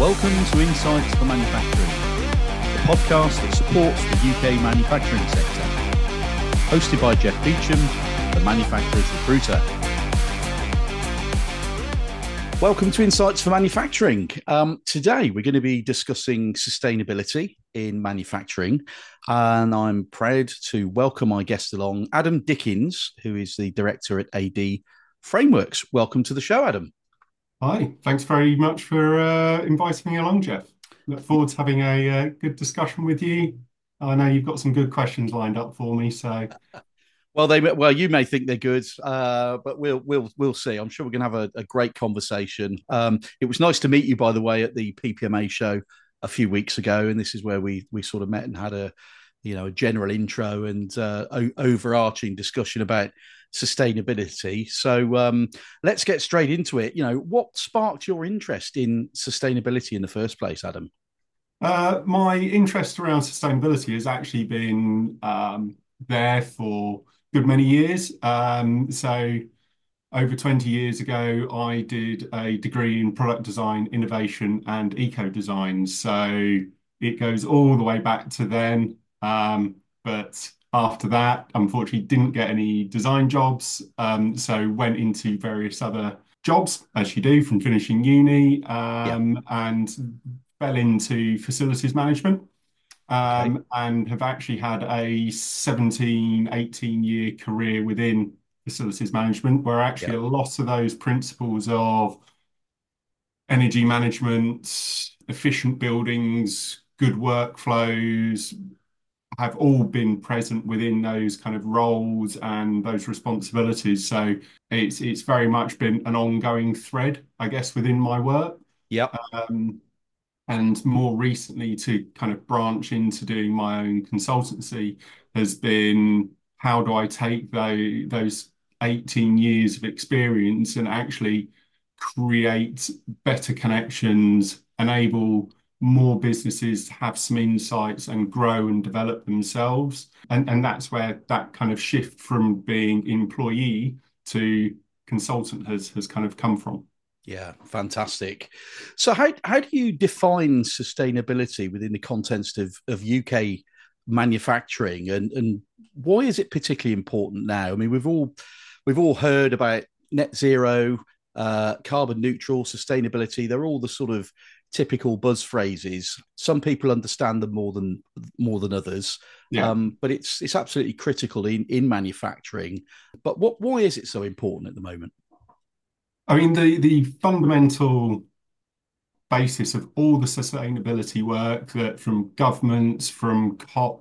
Welcome to Insights for Manufacturing, the podcast that supports the UK manufacturing sector. Hosted by Jeff Beecham, the Manufacturers Recruiter. Welcome to Insights for Manufacturing. Today, we're going to be discussing sustainability in manufacturing, and I'm proud to welcome my guest along, Adam Dickens, who is the Director at AD Frameworks. Welcome to the show, Adam. Hi, thanks very much for inviting me along, Jeff. Look forward to having a good discussion with you. I know you've got some good questions lined up for me, so Well, you may think they're good, but we'll see. I'm sure we're going to have a great conversation. It was nice to meet you, by the way, at the PPMA show a few weeks ago, and this is where we sort of met and had a general intro and overarching discussion about sustainability. So let's get straight into it. What sparked your interest in sustainability in the first place, Adam? my interest around sustainability has actually been there for a good many years. So over 20 years ago, I did a degree in product design, innovation, and eco design. So it goes all the way back to then. But after that, unfortunately, didn't get any design jobs. So went into various other jobs, as you do from finishing uni, Yeah. and fell into facilities management. Okay. And have actually had a 17, 18-year career within facilities management, where actually Yeah. a lot of those principles of energy management, efficient buildings, good workflows have all been present within those kind of roles and those responsibilities. So it's very much been an ongoing thread, I guess, within my work. Yeah. Um, and more recently to kind of branch into doing my own consultancy has been how do I take those 18 years of experience and actually create better connections, enable more businesses to have some insights and grow and develop themselves. And that's where that kind of shift from being employee to consultant has kind of come from. Yeah, fantastic. So, how do you define sustainability within the context of UK manufacturing, and why is it particularly important now? I mean, we've all heard about net zero, carbon neutral, sustainability. They're all the sort of typical buzz phrases. Some people understand them more than others, Yeah. but it's absolutely critical in manufacturing. But why is it so important at the moment? I mean, the fundamental basis of all the sustainability work that from governments, from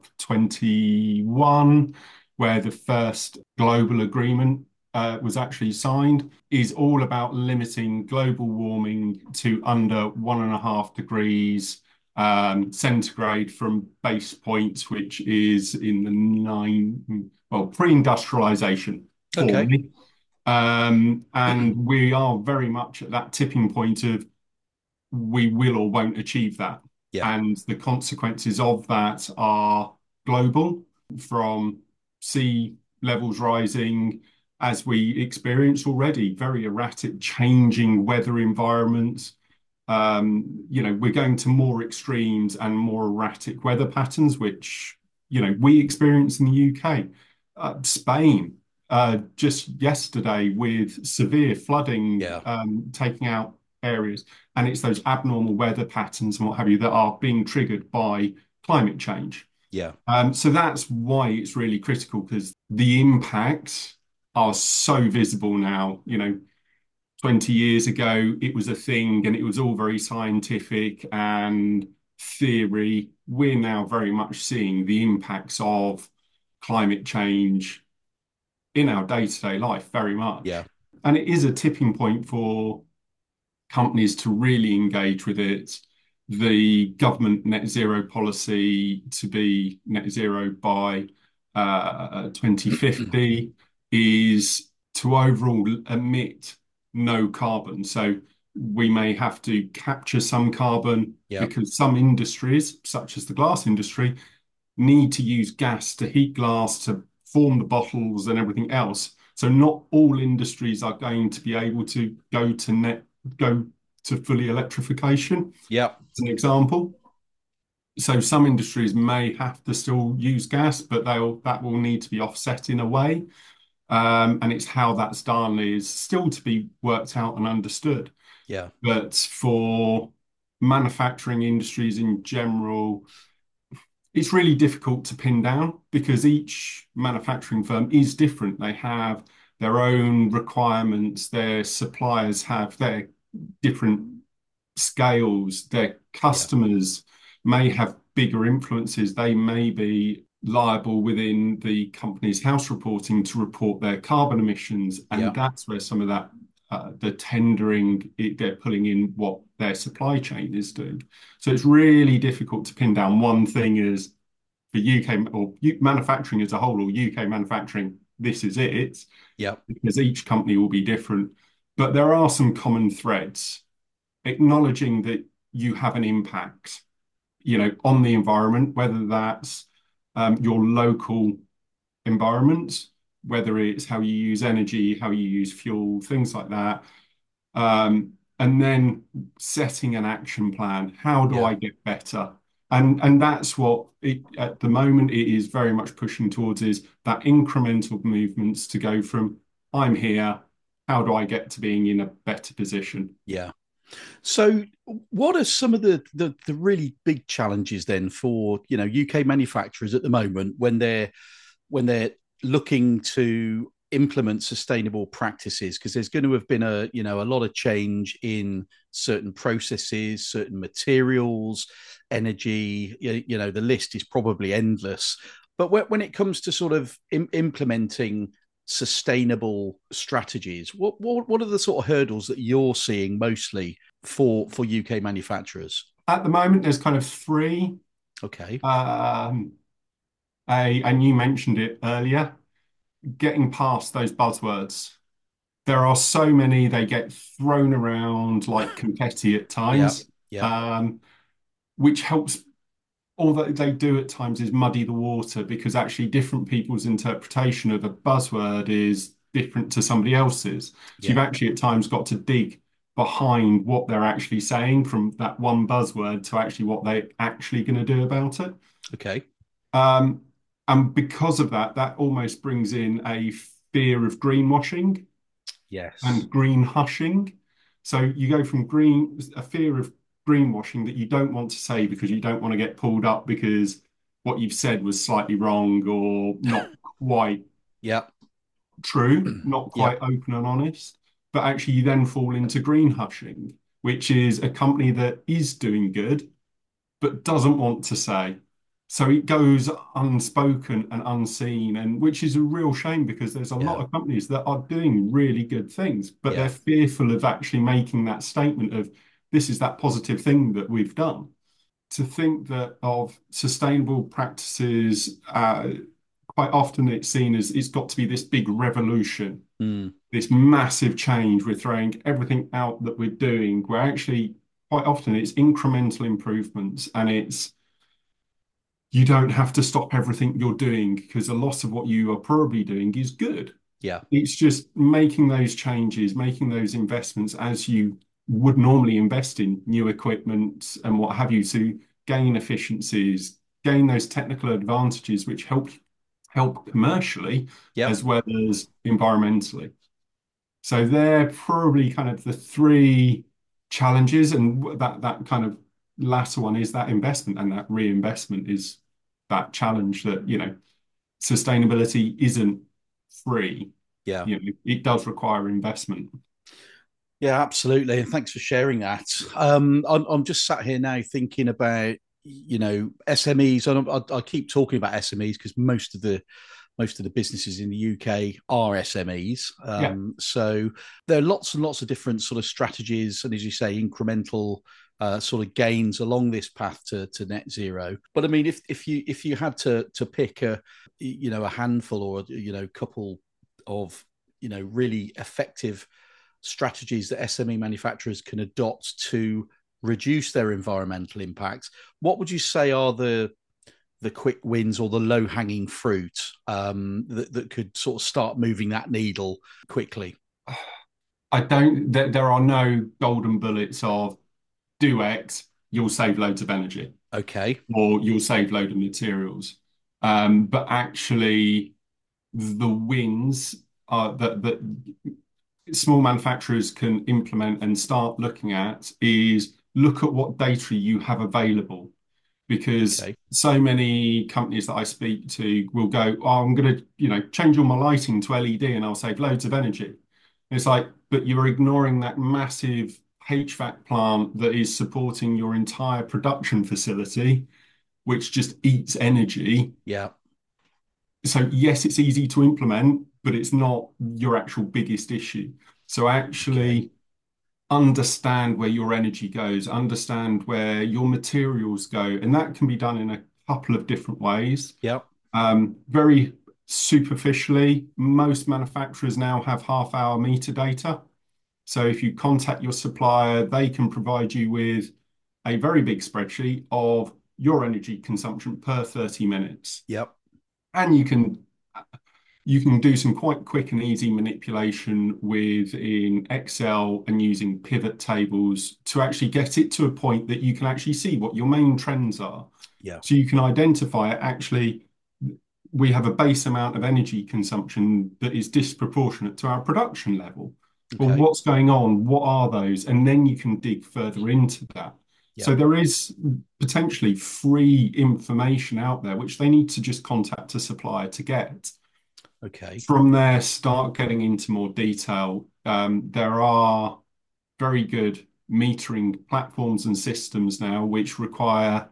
COP21, where the first global agreement was actually signed, is all about limiting global warming to under 1.5 degrees centigrade from base points, which is in the pre-industrialization Okay. formally. And we are very much at that tipping point of we will or won't achieve that. Yeah. And the consequences of that are global, from sea levels rising, as we experience already, very erratic, changing weather environments. We're going to more extremes and more erratic weather patterns, which, we experience in the UK. Spain, just yesterday with severe flooding, Yeah. taking out areas. And it's those abnormal weather patterns and what have you that are being triggered by climate change. Yeah. So that's why it's really critical, because the impacts are so visible now. 20 years ago, it was a thing and it was all very scientific and theory. We're now very much seeing the impacts of climate change in our day-to-day life very Yeah. much. And it is a tipping point for companies to really engage with it. The government net zero policy to be net zero by 2050 is to overall emit no carbon. So we may have to capture some carbon Yeah. because some industries, such as the glass industry, need to use gas to heat glass to form the bottles and everything else. So not all industries are going to be able to go to fully electrification, Yeah. as an example. So some industries may have to still use gas, but that will need to be offset in a way. And it's how that's done is still to be worked out and understood. Yeah. But for manufacturing industries in general, it's really difficult to pin down because each manufacturing firm is different. They have their own requirements, their suppliers have their different scales, their Yeah. customers may have bigger influences. They may be liable within the company's house reporting to report their carbon emissions. And Yeah. that's where some of that, the tendering, they're pulling in what their supply chain is doing. So it's really difficult to pin down one thing as for UK or manufacturing as a whole or UK manufacturing, this is it, Yeah. because each company will be different. But there are some common threads acknowledging that you have an impact, on the environment, whether that's your local environment, whether it's how you use energy, how you use fuel, things like that. And then setting an action plan. How do Yeah. I get better? And that's what at the moment it is very much pushing towards is that incremental movements to go from I'm here, how do I get to being in a better position? Yeah. So, what are some of the really big challenges then for UK manufacturers at the moment when they're looking to implement sustainable practices? Because there's going to have been a lot of change in certain processes, certain materials, energy. The list is probably endless. But when it comes to sort of implementing sustainable strategies, what are the sort of hurdles that you're seeing mostly for UK manufacturers? At the moment, there's kind of three. Okay. Um, and you mentioned it earlier, getting past those buzzwords. There are so many, they get thrown around like confetti at Yeah. times, Yeah. um, which helps. All that they do at times is muddy the water because actually different people's interpretation of a buzzword is different to somebody else's. So you've Yeah. actually at times got to dig behind what they're actually saying from that one buzzword to actually what they're actually going to do about it. Okay. Um, and because of that, that almost brings in a fear of greenwashing Yes. and green hushing. So you go from a fear of greenwashing that you don't want to say because you don't want to get pulled up because what you've said was slightly wrong or not quite Yeah. true, not Yeah. quite open and honest. But actually, you then fall into green hushing, which is a company that is doing good but doesn't want to say. So it goes unspoken and unseen, and which is a real shame because there's a lot Yeah. of companies that are doing really good things, but they're Yeah. fearful of actually making that statement of this is that positive thing that we've done. To think that of sustainable practices, quite often it's seen as it's got to be this big revolution, Mm. this massive change. We're throwing everything out that we're doing. We're actually quite often it's incremental improvements and it's you don't have to stop everything you're doing because a lot of what you are probably doing is good. Yeah. It's just making those changes, making those investments as you would normally invest in new equipment and what have you to gain efficiencies, gain those technical advantages which help commercially Yep. as well as environmentally. So they're probably kind of the three challenges, and that kind of latter one is that investment and that reinvestment is that challenge that, sustainability isn't free. Yeah. It does require investment. Yeah, absolutely. And thanks for sharing that. I'm just sat here now thinking about, SMEs, and I keep talking about SMEs because most of the businesses in the UK are SMEs. Yeah. So there are lots and lots of different sort of strategies, and as you say, incremental sort of gains along this path to net zero. But I mean, if you had to pick a handful or couple of really effective strategies that SME manufacturers can adopt to reduce their environmental impacts, what would you say are the quick wins or the low hanging fruit that could sort of start moving that needle quickly? I don't, there are no golden bullets of do X, you'll save loads of energy Okay. or you'll save load of materials. But actually, the wins are that small manufacturers can implement and start looking at is look at what data you have available because Okay. so many companies that I speak to will go, oh, I'm going to, change all my lighting to LED and I'll save loads of energy. And it's like, but you're ignoring that massive HVAC plant that is supporting your entire production facility, which just eats energy. Yeah. So yes, it's easy to implement, but it's not your actual biggest issue. So Okay. actually understand where your energy goes, understand where your materials go, and that can be done in a couple of different ways. Yeah. Very superficially, most manufacturers now have half-hour meter data. So if you contact your supplier, they can provide you with a very big spreadsheet of your energy consumption per 30 minutes. Yep. And you can do some quite quick and easy manipulation within Excel and using pivot tables to actually get it to a point that you can actually see what your main trends are. Yeah. So you can identify actually we have a base amount of energy consumption that is disproportionate to our production level. Well, Okay. what's going on? What are those? And then you can dig further into that. Yeah. So there is potentially free information out there, which they need to just contact a supplier to get. Okay. From there, start getting into more detail. There are very good metering platforms and systems now which require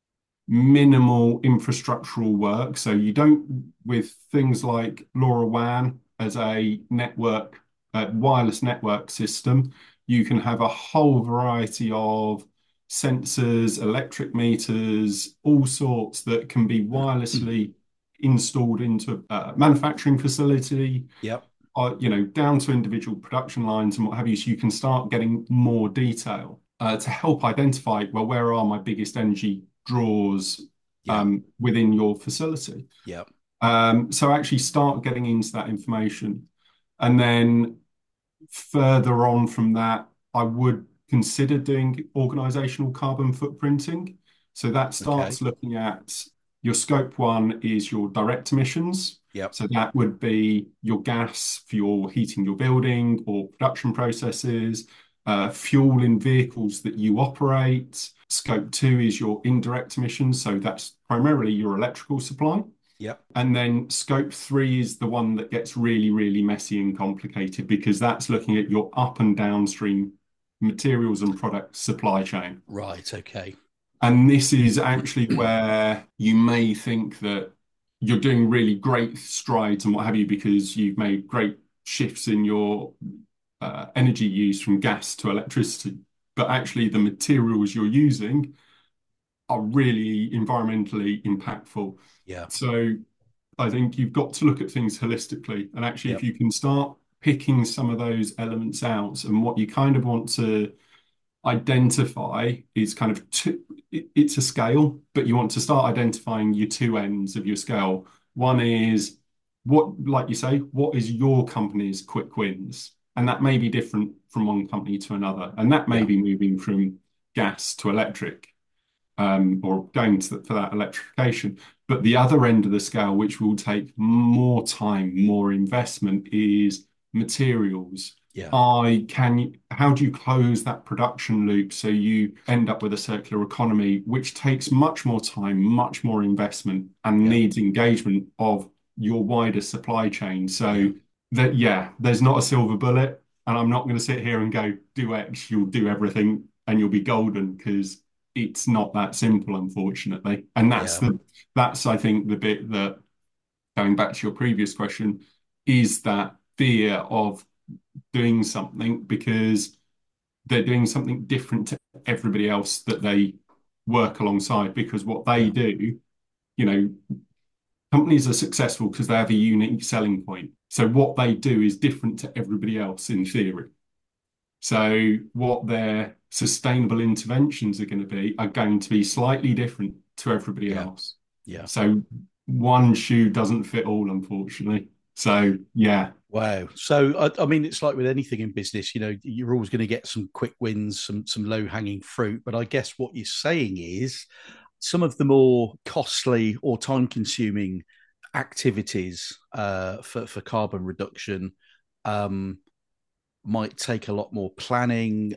minimal infrastructural work. So you don't, with things like LoRaWAN as a network, wireless network system, you can have a whole variety of sensors, electric meters, all sorts that can be wirelessly installed into a manufacturing facility, Yep. down to individual production lines and what have you. So you can start getting more detail to help identify, well, where are my biggest energy draws Yeah. within your facility. Yeah. So actually start getting into that information. And then further on from that, I would consider doing organizational carbon footprinting. So that Okay. starts looking at your scope one is your direct emissions. Yep. So that would be your gas for your heating your building or production processes, fuel in vehicles that you operate. Scope two is your indirect emissions. So that's primarily your electrical supply. Yep. And then scope three is the one that gets really, really messy and complicated because that's looking at your up and downstream materials and product supply chain. Right. Okay. And this is actually where you may think that you're doing really great strides and what have you because you've made great shifts in your energy use from gas to electricity. But actually, the materials you're using are really environmentally impactful. Yeah. So I think you've got to look at things holistically. And actually, if Yep. you can start picking some of those elements out and what you kind of want to identify is kind of it's a scale, but you want to start identifying your two ends of your scale. One is what, like you say, what is your company's quick wins? And that may be different from one company to another. And that may Yeah. be moving from gas to electric or going for that electrification. But the other end of the scale, which will take more time, more investment, is materials. Yeah. How do you close that production loop so you end up with a circular economy, which takes much more time, much more investment, and Yeah. needs engagement of your wider supply chain? Yeah. So that, yeah, there's not a silver bullet. And I'm not going to sit here and go, do X, you'll do everything and you'll be golden because it's not that simple, unfortunately. And Yeah. that's I think the bit that going back to your previous question is that fear of doing something because they're doing something different to everybody else that they work alongside because what they Yeah. do, you know, companies are successful because they have a unique selling point. So what they do is different to everybody else in theory. So what their sustainable interventions are going to be are going to be slightly different to everybody Yeah. else. Yeah. So one shoe doesn't fit all, unfortunately. So yeah, Wow. So I mean, it's like with anything in business, you're always going to get some quick wins, some low hanging fruit. But I guess what you're saying is some of the more costly or time consuming activities for carbon reduction um, might take a lot more planning.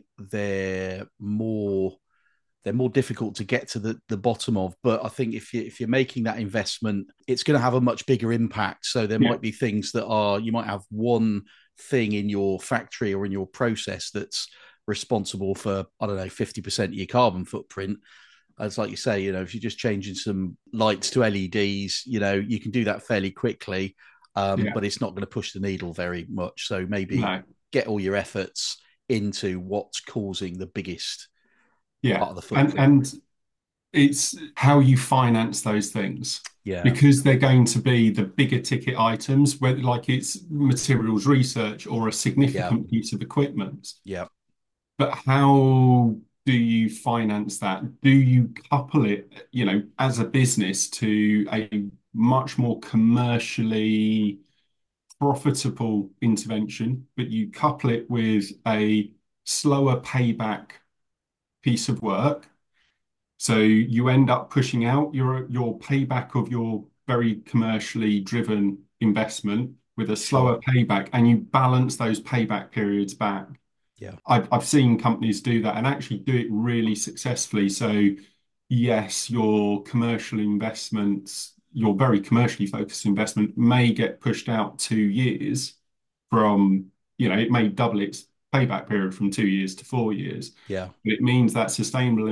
They're more difficult to get to the bottom of. But I think if you're making that investment, it's going to have a much bigger impact. So there yeah, might be things that are you might have one thing in your factory or in your process that's responsible for, I don't know, 50% of your carbon footprint. As like you say, if you're just changing some lights to LEDs, you can do that fairly quickly, yeah, but it's not going to push the needle very much. So maybe no, get all your efforts into what's causing the biggest yeah, part of the and footprint. and it's how you finance those things Yeah, because they're going to be the bigger ticket items, whether like it's materials research or a yeah, significant piece of equipment. yeah, But how do you finance that? Do you couple it, as a business to a much more commercially profitable intervention, but you couple it with a slower payback piece of work? So you end up pushing out your payback of your very commercially driven investment with a sure. slower payback, and you balance those payback periods back. Yeah, I've seen companies do that and actually do it really successfully. So yes, your commercial investments, your very commercially focused investment may get pushed out 2 years from, it may double its payback period from 2 years to 4 years. yeah, But it means that sustainable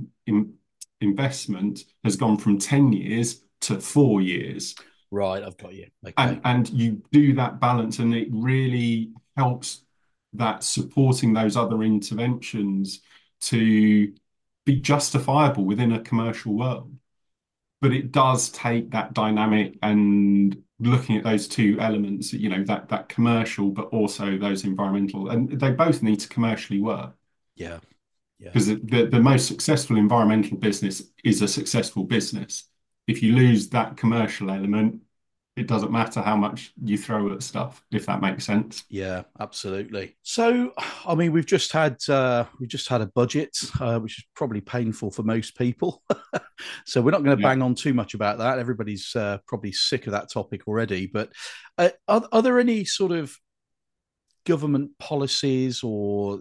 investment has gone from 10 years to 4 years. right. I've got you. Okay. And you do that balance, and it really helps that supporting those other interventions to be justifiable within a commercial world. But it does take that dynamic and looking at those two elements, that commercial, but also those environmental, and they both need to commercially work. Yeah, yeah, Because the most successful environmental business is a successful business. If you lose that commercial element, it doesn't matter how much you throw at stuff, if that makes sense. yeah. Absolutely. So, I mean, we've just had a budget, which is probably painful for most people. So we're not going to Yeah. bang on too much about that. Everybody's probably sick of that topic already. But are there any sort of government policies, or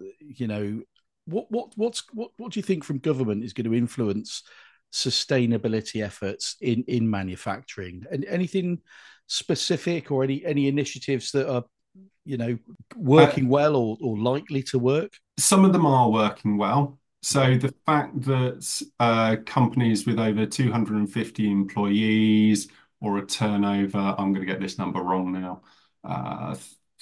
what do you think from government is going to influence sustainability efforts in manufacturing? And anything specific, or any initiatives that are you know Uh, working well, or likely to work? some of them are working well. So Okay. the fact that companies with over 250 employees or a turnover, I'm going to get this number wrong now, uh,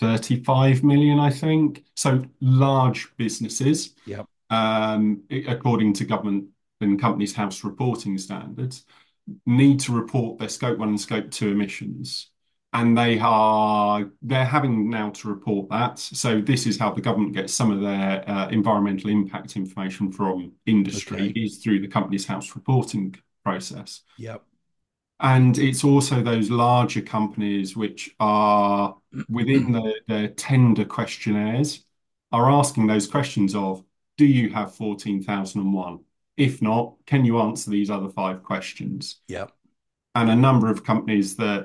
35 million, I think. So large businesses, Yeah. according to government and companies' house reporting standards, need to report their scope 1 and scope 2 emissions. And they're having now to report that. So this is how the government gets some of their environmental impact information from industry, Okay. is through the company's house reporting process. Yeah. And it's also those larger companies which are within their tender questionnaires are asking those questions of, do you have 14,001? If not, can you answer these other five questions? Yeah. And a number of companies that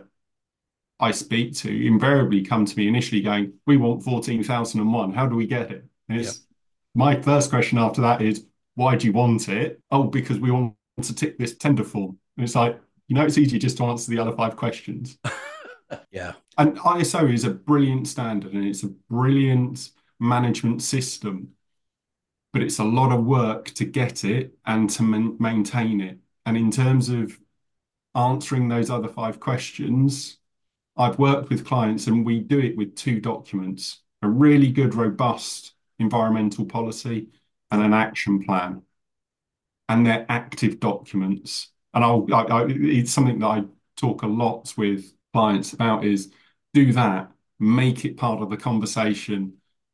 I speak to invariably come to me initially going, we want 14,001. How do we get it? And Yeah. it's my first question after that is, why do you want it? Oh, because we want to tick this tender form. And it's like, it's easy just to answer the other five questions. Yeah. And ISO is a brilliant standard and it's a brilliant management system, but it's a lot of work to get it and to maintain it. And in terms of answering those other five questions, I've worked with clients and we do it with two documents, a really good, robust environmental policy and Yeah. an action plan. And they're active documents. And it's something that I talk a lot with clients about is do that, make it part of the conversation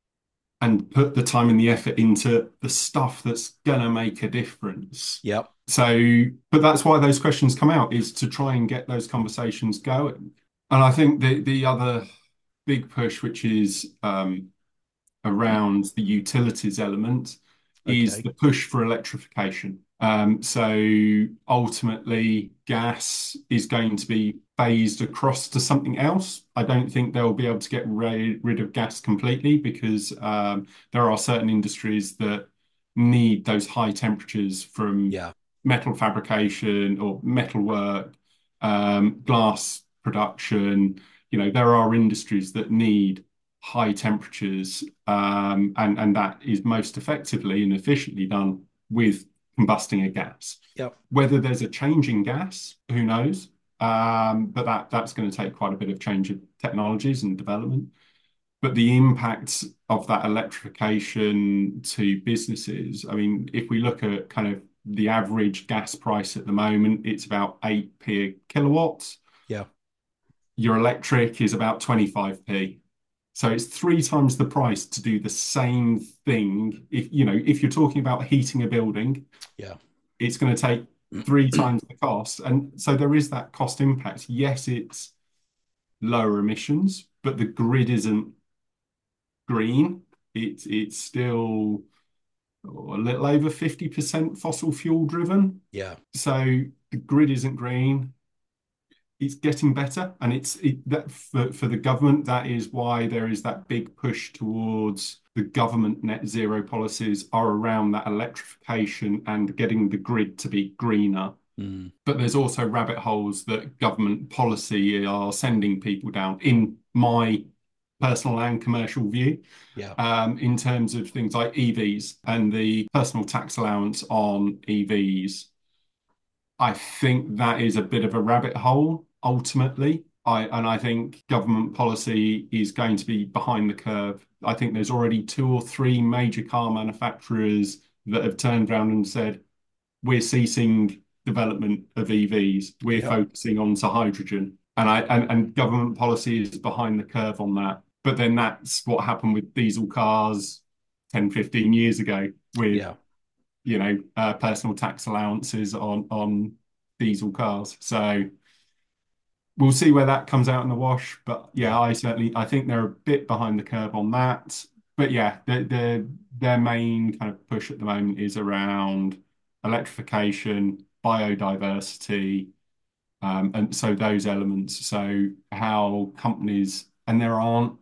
and put the time and the effort into the stuff that's gonna make a difference. Yeah. So, but that's why those questions come out is to try and get those conversations going. And I think the other big push, which is around the utilities element, is Okay. the push for electrification. So ultimately, gas is going to be phased across to something else. I don't think they'll be able to get rid of gas completely because there are certain industries that need those high temperatures from Yeah. metal fabrication or metal work, glass production. There are industries that need high temperatures, and that is most effectively and efficiently done with combusting a gas. Yep. Whether there's a change in gas, who knows? But that's going to take quite a bit of change of technologies and development. But the impact of that electrification to businesses, I mean, if we look at kind of the average gas price at the moment, it's about 8p a kilowatt. Yeah. Your electric is about 25p. So it's three times the price to do the same thing. If you're talking about heating a building, Yeah. it's going to take three times the cost. And so there is that cost impact. Yes, it's lower emissions, but the grid isn't green. It's still a little over 50% fossil fuel driven. Yeah. So the grid isn't green. It's getting better, and that for the government, that is why there is that big push towards the government net zero policies are around that electrification and getting the grid to be greener. Mm. But there's also rabbit holes that government policy are sending people down, in my personal and commercial view, Yeah. in terms of things like EVs and the personal tax allowance on EVs. I think that is a bit of a rabbit hole ultimately. I think government policy is going to be behind the curve. I think there's already two or three major car manufacturers that have turned around and said, we're ceasing development of EVs. We're Yep. focusing on to hydrogen. And government policy is behind the curve on that. But then that's what happened with diesel cars 10, 15 years ago with Yeah. personal tax allowances on diesel cars. So we'll see where that comes out in the wash. But yeah, Yeah. I think they're a bit behind the curve on that. But yeah, their main kind of push at the moment is around electrification, biodiversity, and so those elements. So how companies, and there aren't,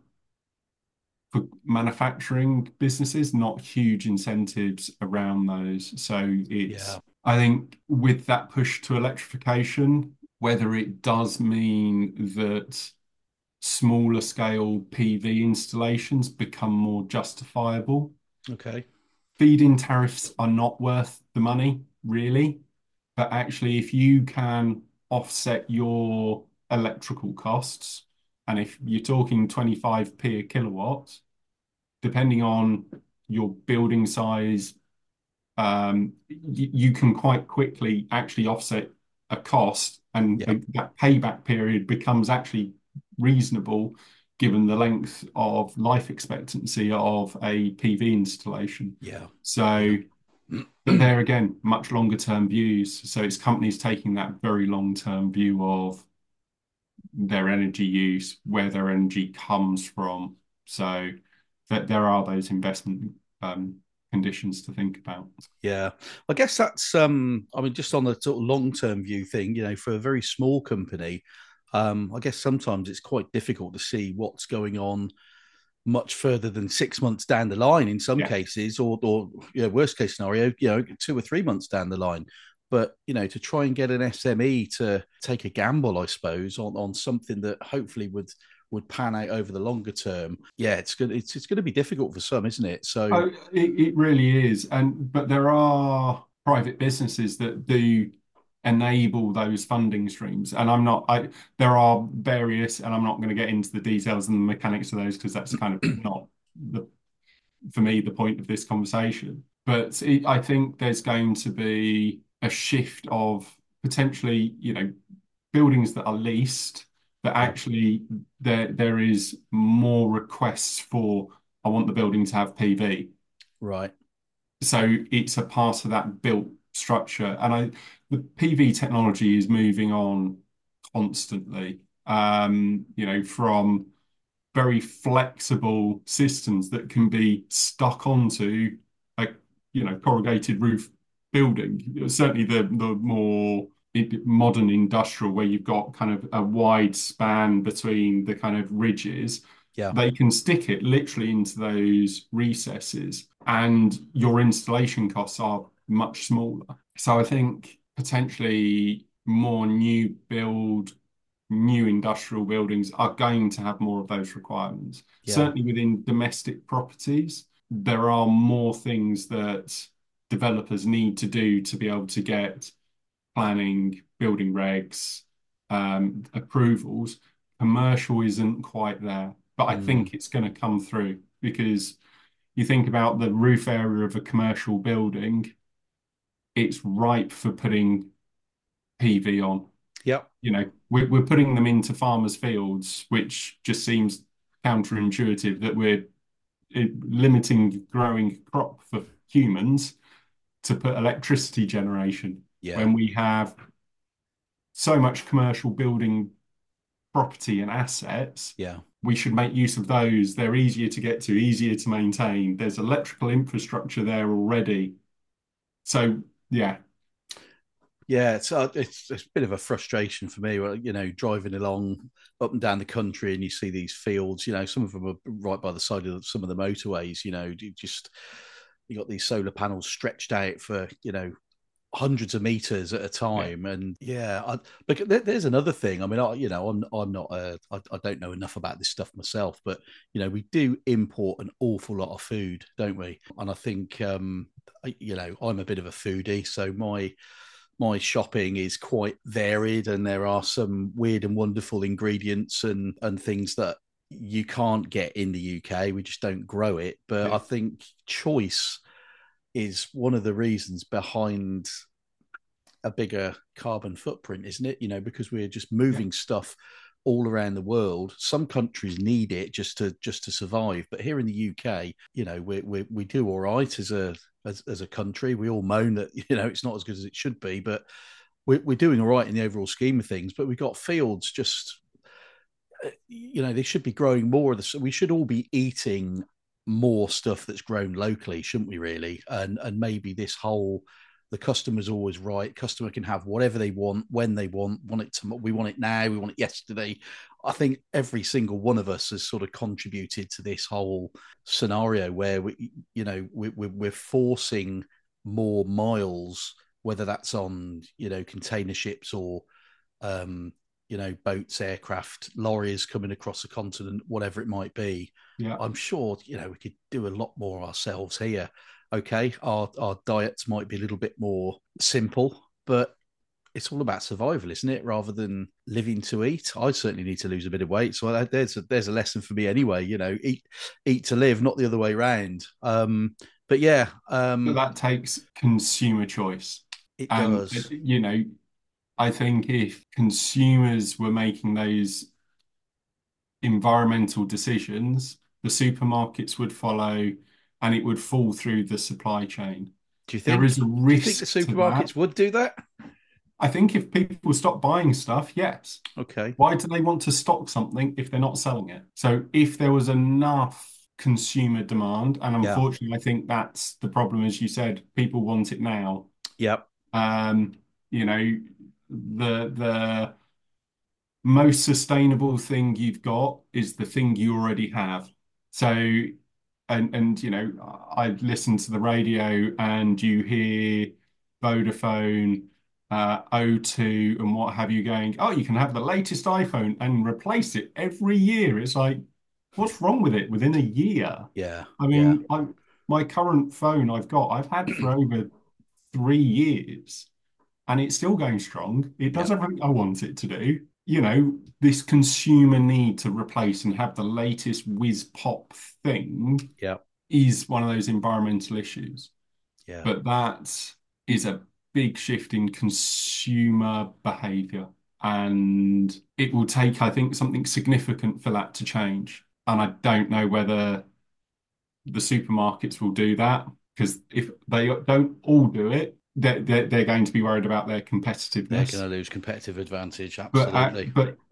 for manufacturing businesses, not huge incentives around those. So Yeah. I think with that push to electrification, whether it does mean that smaller scale PV installations become more justifiable. Okay. Feed-in tariffs are not worth the money, really. But actually, if you can offset your electrical costs, and if you're talking 25p a kilowatt, depending on your building size, you can quite quickly actually offset a cost, and Yep. that payback period becomes actually reasonable given the length of life expectancy of a PV installation. Yeah. So, Yeah. but there again, much longer term views. So it's companies taking that very long term view of their energy use, where their energy comes from. So that there are those investment conditions to think about. Yeah, I guess that's I mean, just on the sort of long-term view thing, for a very small company, I guess sometimes it's quite difficult to see what's going on much further than 6 months down the line in some Yeah. cases, or worst case scenario, 2 or 3 months down the line. But to try and get an SME to take a gamble, I suppose, on something that hopefully would pan out over the longer term. Yeah, it's going to be difficult for some, isn't it? So Oh, it really is. But there are private businesses that do enable those funding streams. And there are various, and I'm not going to get into the details and the mechanics of those because that's kind of not for me, the point of this conversation. But I think there's going to be a shift of potentially, buildings that are leased, that yeah, actually there is more requests for, I want the building to have PV. right, So it's a part of that built structure. And the PV technology is moving on constantly. from very flexible systems that can be stuck onto a, corrugated roof building. Certainly the more modern industrial, where you've got kind of a wide span between the kind of ridges, Yeah. they can stick it literally into those recesses, and your installation costs are much smaller. So I think potentially more new industrial buildings are going to have more of those requirements. Yeah. Certainly within domestic properties, there are more things that developers need to do to be able to get planning, building regs, approvals. Commercial isn't quite there, but I Mm. think it's going to come through, because you think about the roof area of a commercial building, it's ripe for putting PV on. Yep. We're putting them into farmers' fields, which just seems counterintuitive, that we're limiting growing crop for humans to put electricity generation Yeah. when we have so much commercial building property and assets. Yeah. We should make use of those. They're easier to get to, easier to maintain. There's electrical infrastructure there already. So, yeah. Yeah, it's a bit of a frustration for me. Driving along up and down the country, and you see these fields. Some of them are right by the side of some of the motorways. You got these solar panels stretched out for hundreds of meters at a Yeah. time. And yeah, but there's another thing. I mean, I'm not I don't know enough about this stuff myself, but we do import an awful lot of food, don't we? And I think I'm a bit of a foodie, so my shopping is quite varied, and there are some weird and wonderful ingredients and things that you can't get in the UK. We just don't grow it. But Yeah. I think choice is one of the reasons behind a bigger carbon footprint, isn't it? Because we're just Yeah. moving stuff all around the world. Some countries need it just to survive, but here in the UK, we do all right as a country. We all moan that it's not as good as it should be, but we're doing all right in the overall scheme of things. But we've got fields just they should be growing more of this. We should all be eating more stuff that's grown locally, shouldn't we? Really, and maybe this whole the customer's always right. Customer can have whatever they want when they want it to. We want it now. We want it yesterday. I think every single one of us has sort of contributed to this whole scenario where we're forcing more miles, whether that's on container ships or um, boats, aircraft, lorries coming across the continent, whatever it might be. Yeah. I'm sure, we could do a lot more ourselves here. Okay, our diets might be a little bit more simple, but it's all about survival, isn't it? Rather than living to eat. I certainly need to lose a bit of weight, so there's a lesson for me anyway. Eat to live, not the other way around. But yeah, But that takes consumer choice. it And, does. I think if consumers were making those environmental decisions, the supermarkets would follow, and it would fall through the supply chain. Do you There think? is a Do you think the risk to that. supermarkets would do that? I think if people stop buying stuff, yes. Okay. Why do they want to stock something if they're not selling it? So if there was enough consumer demand, and Yeah. unfortunately, I think that's the problem, as you said, people want it now. Yep. Um, the most sustainable thing you've got is the thing you already have. So, I listen to the radio, and you hear Vodafone, O2, and what have you going, oh, you can have the latest iPhone and replace it every year. It's like, what's wrong with it within a year? Yeah. I Yeah. mean, my current phone I've had for over 3 years, and it's still going strong. It Yeah. does everything I want it to do. This consumer need to replace and have the latest whiz pop thing Yeah. is one of those environmental issues. Yeah. But that is a big shift in consumer behavior. And it will take, I think, something significant for that to change. And I don't know whether the supermarkets will do that, because if they don't all do it, they're going to be worried about their They're competitiveness. going to lose competitive advantage. But Absolutely.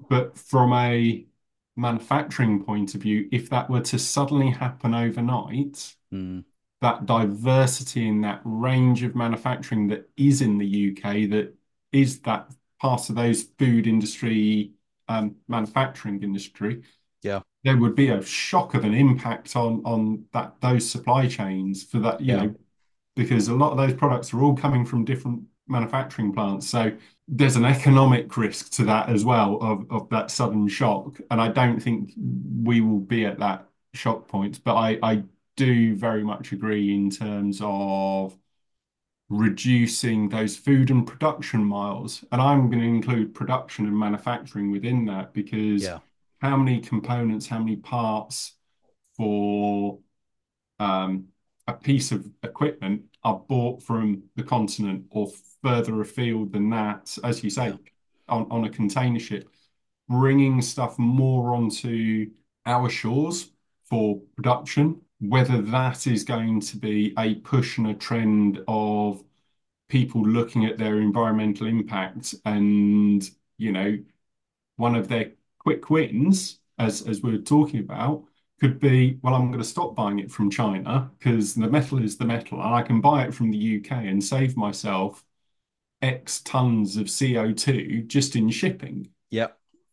But from a manufacturing point of view, if that were to suddenly happen overnight, Mm, that diversity in that range of manufacturing that is in the UK, that is that part of those food industry, manufacturing industry, yeah, there would be a shock of an impact on those supply chains for that, yeah, because a lot of those products are all coming from different manufacturing plants. So there's an economic risk to that as well of that sudden shock. And I don't think we will be at that shock point. But I do very much agree in terms of reducing those food and production miles. And I'm going to include production and manufacturing within that because yeah, how many components, how many parts for um, a piece of equipment are bought from the continent or further afield than that, as you yeah, say, on a container ship, bringing stuff more onto our shores for production, whether that is going to be a push and a trend of people looking at their environmental impact and, you know, one of their quick wins, as we were talking about, could be, well, I'm going to stop buying it from China because the metal is the metal, and I can buy it from the UK and save myself X tons of CO2 just in shipping. yeah.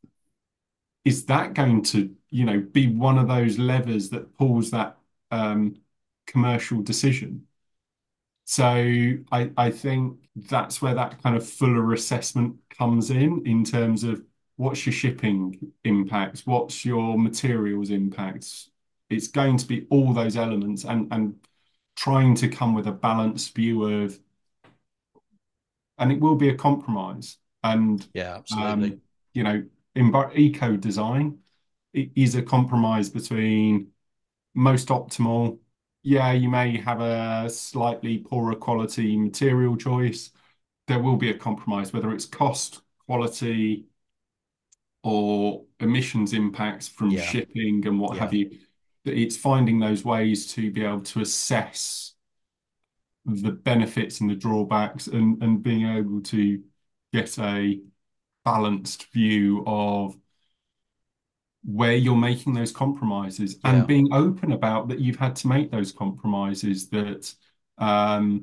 Is that going to, be one of those levers that pulls that um, commercial decision? So I think that's where that kind of fuller assessment comes in terms of what's your shipping impact, what's your materials impacts. It's going to be all those elements and trying to come with a balanced view of, and it will be a compromise. And Yeah, absolutely. um, you know, eco design is a compromise between most optimal. Yeah, you may have a slightly poorer quality material choice. There will be a compromise, whether it's cost, quality, or emissions impacts from Yeah, shipping and what have yeah, you. It's finding those ways to be able to assess the benefits and the drawbacks and being able to get a balanced view of where you're making those compromises and yeah, being open about that you've had to make those compromises that um,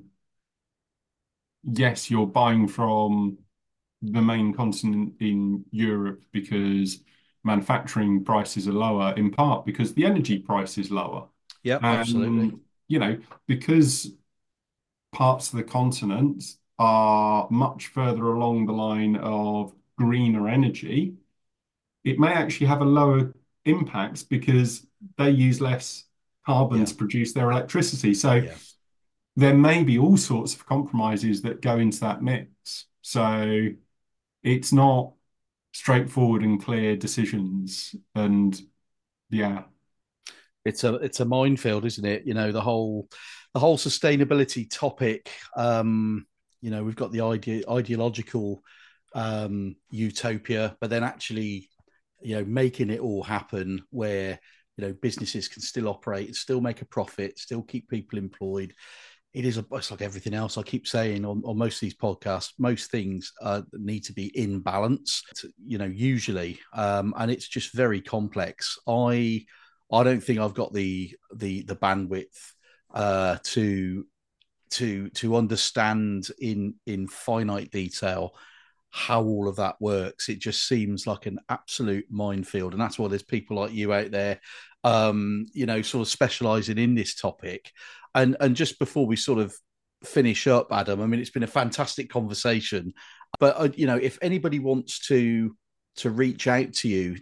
yes, you're buying from the main continent in Europe because manufacturing prices are lower, in part because the energy price is lower. yeah, absolutely. And, because parts of the continent are much further along the line of greener energy, it may actually have a lower impact because they use less carbon Yeah, to produce their electricity. So yeah. there may be all sorts of compromises that go into that mix. So it's not straightforward and clear decisions. And yeah, It's a minefield, isn't it? The whole sustainability topic. We've got the ideological utopia, but then actually, making it all happen where businesses can still operate, still make a profit, still keep people employed. It's like everything else I keep saying on most of these podcasts. Most things need to be in balance, usually, and it's just very complex. I don't think I've got the bandwidth to understand in finite detail how all of that works. It just seems like an absolute minefield, and that's why there's people like you out there, sort of specialising in this topic. And just before we sort of finish up, Adam, I mean, it's been a fantastic conversation, but if anybody wants to reach out to you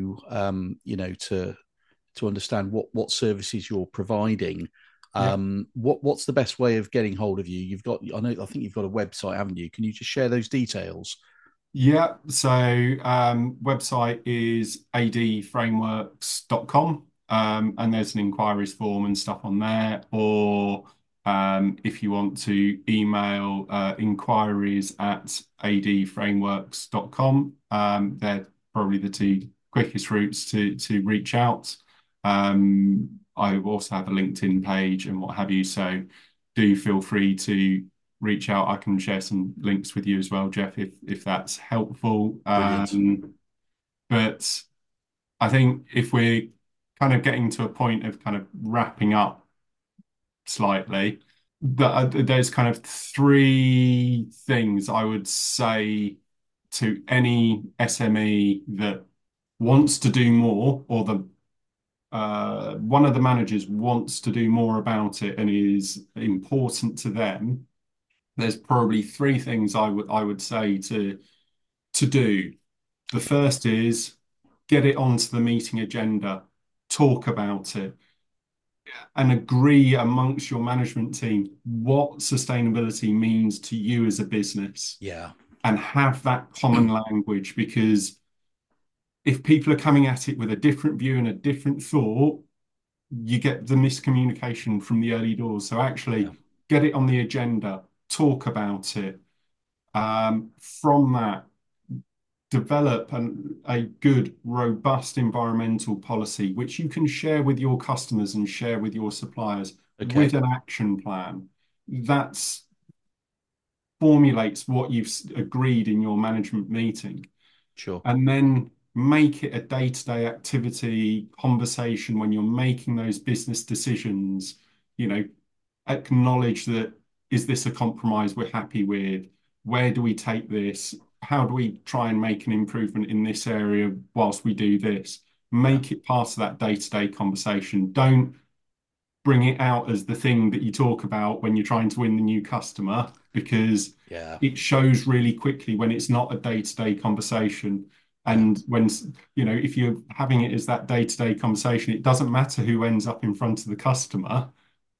to understand what services you're providing. yeah, What's the best way of getting hold of you? I think you've got a website, haven't you? Can you just share those details? yeah. So website is adframeworks.com. And there's an inquiries form and stuff on there. Or if you want to email inquiries at adframeworks.com, they're probably the two quickest routes to reach out. I also have a LinkedIn page and what have you. So do feel free to reach out. I can share some links with you as well, Jeff, if that's helpful. Brilliant. But I think if we're kind of getting to a point of kind of wrapping up slightly, there's kind of three things I would say to any SME that wants to do more, or the one of the managers wants to do more about it and is important to them. There's probably three things I would say to do. The first is get it onto the meeting agenda, talk about it, and agree amongst your management team what sustainability means to you as a business, Yeah. and have that common language. Because if people are coming at it with a different view and a different thought, you get the miscommunication from the early doors. So Yeah. actually get it on the agenda, talk about it. From that, develop a good, robust environmental policy, which you can share with your customers and share with your suppliers Okay. with an action plan. That's formulates what you've agreed in your management meeting, Sure. and then make it a day-to-day activity conversation when you're making those business decisions. You know, acknowledge that, is this a compromise we're happy with? Where do we take this? How do we try and make an improvement in this area whilst we do this? Yeah. Make it part of that day-to-day conversation. Don't bring it out as the thing that you talk about when you're trying to win the new customer, because Yeah. it shows really quickly when it's not a day-to-day conversation. Yeah. And when, if you're having it as that day-to-day conversation, it doesn't matter who ends up in front of the customer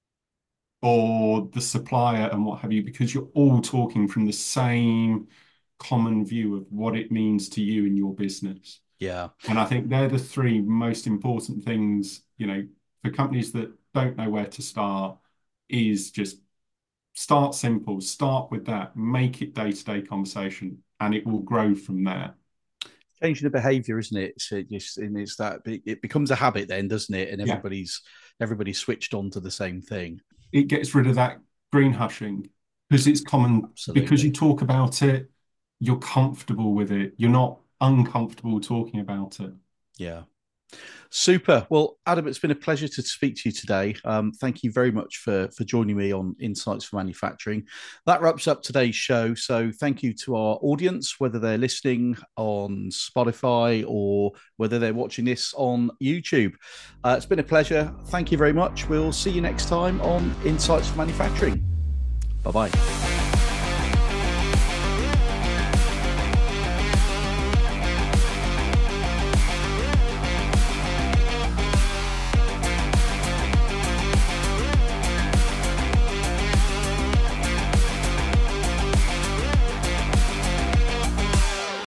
or the supplier and what have you, because you're all talking from the same common view of what it means to you and your business. Yeah. And I think they're the three most important things, for companies that don't know where to start, is just start simple, start with that, make it day-to-day conversation, and it will grow from there. Changing the behavior, isn't it? So it's that it becomes a habit then, doesn't it? And Yeah, everybody's switched on to the same thing. it gets rid of that green hushing, because it's common, because you Absolutely. talk about it, you're comfortable with it. You're not uncomfortable talking about it. Yeah. Super. Well, Adam, it's been a pleasure to speak to you today. Thank you very much for joining me on Insights for Manufacturing. That wraps up today's show. So thank you to our audience, whether they're listening on Spotify or whether they're watching this on YouTube. It's been a pleasure. Thank you very much. We'll see you next time on Insights for Manufacturing. Bye bye.